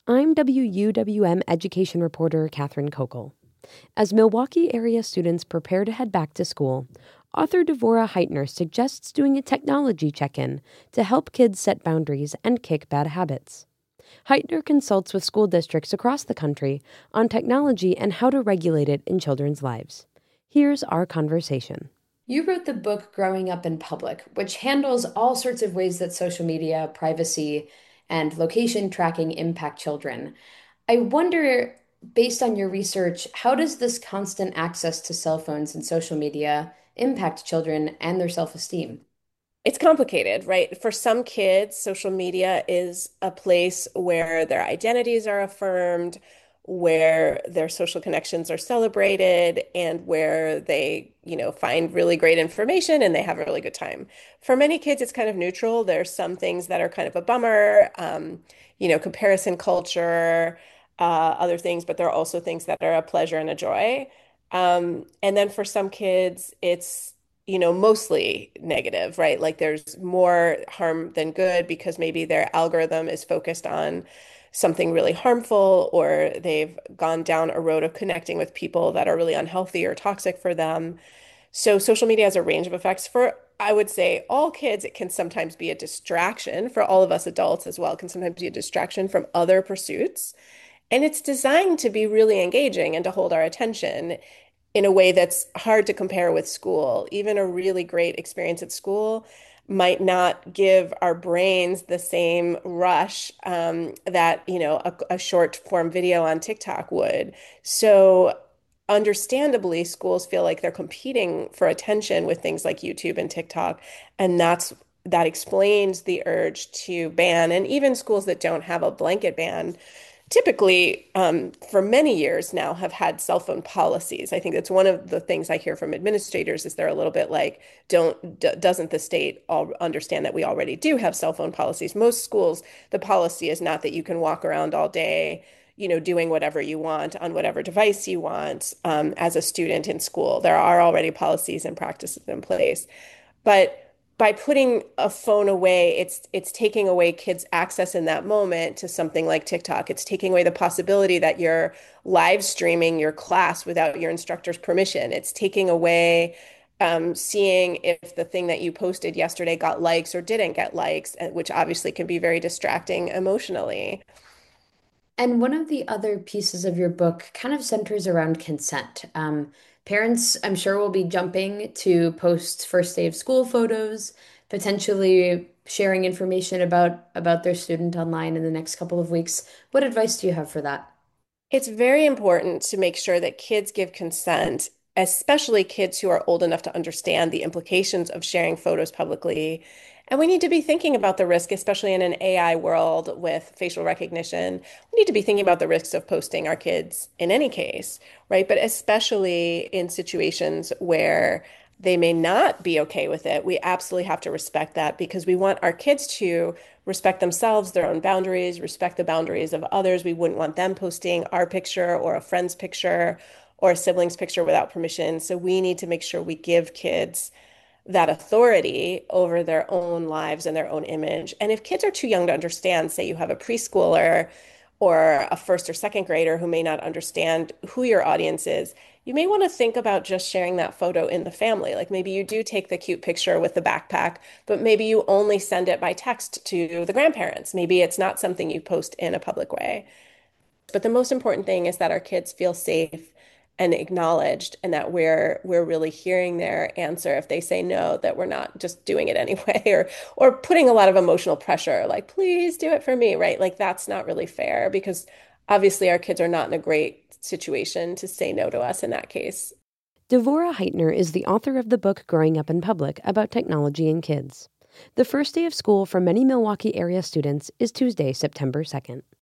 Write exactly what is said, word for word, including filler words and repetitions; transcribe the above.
I'm W U W M education reporter Catherine Kokel. As Milwaukee area students prepare to head back to school, author Devora Heitner suggests doing a technology check-in to help kids set boundaries and kick bad habits. Heitner consults with school districts across the country on technology and how to regulate it in children's lives. Here's our conversation. You wrote the book Growing Up in Public, which handles all sorts of ways that social media, privacy, and location tracking impact children. I wonder, based on your research, how does this constant access to cell phones and social media impact children and their self-esteem? It's complicated, right? For some kids, social media is a place where their identities are affirmed, where their social connections are celebrated, and where they, you know, find really great information and they have a really good time. For many kids, it's kind of neutral. There's some things that are kind of a bummer, um, you know, comparison culture, uh, other things, but there are also things that are a pleasure and a joy. Um, and then for some kids, it's you know, mostly negative, right? Like there's more harm than good because maybe their algorithm is focused on something really harmful, or they've gone down a road of connecting with people that are really unhealthy or toxic for them. So social media has a range of effects for, I would say, all kids. It can sometimes be a distraction for all of us adults as well. It can sometimes be a distraction from other pursuits. And it's designed to be really engaging and to hold our attention in a way that's hard to compare with school. Even a really great experience at school might not give our brains the same rush um, that, you know, a, a short form video on TikTok would. So understandably, schools feel like they're competing for attention with things like YouTube and TikTok, and that's that explains the urge to ban. And even schools that don't have a blanket ban typically, um, for many years now, have had cell phone policies. I think that's one of the things I hear from administrators is they're a little bit like, don't, d doesn't the state all understand that we already do have cell phone policies? Most schools, the policy is not that you can walk around all day, you know, doing whatever you want on whatever device you want, um, as a student in school. There are already policies and practices in place. But by putting a phone away, it's it's taking away kids' access in that moment to something like TikTok. It's taking away the possibility that you're live streaming your class without your instructor's permission. It's taking away um, seeing if the thing that you posted yesterday got likes or didn't get likes, uh, which obviously can be very distracting emotionally. And one of the other pieces of your book kind of centers around consent. Um, parents, I'm sure, will be jumping to post first day of school photos, potentially sharing information about about their student online in the next couple of weeks. What advice do you have for that? It's very important to make sure that kids give consent, especially kids who are old enough to understand the implications of sharing photos publicly. And we need to be thinking about the risk, especially in an A I world with facial recognition. We need to be thinking about the risks of posting our kids in any case, right? But especially in situations where they may not be okay with it. We absolutely have to respect that because we want our kids to respect themselves, their own boundaries, respect the boundaries of others. We wouldn't want them posting our picture or a friend's picture or a sibling's picture without permission. So we need to make sure we give kids that authority over their own lives and their own image. And if kids are too young to understand, say you have a preschooler or a first or second grader who may not understand who your audience is, you may want to think about just sharing that photo in the family. Like maybe you do take the cute picture with the backpack, but maybe you only send it by text to the grandparents. Maybe it's not something you post in a public way. But the most important thing is that our kids feel safe and acknowledged and that we're we're really hearing their answer if they say no, that we're not just doing it anyway or or putting a lot of emotional pressure like please do it for me, right? Like that's not really fair because obviously our kids are not in a great situation to say no to us in that case. Devora Heitner is the author of the book Growing Up in Public about technology and kids. The first day of school for many Milwaukee area students is Tuesday, September second.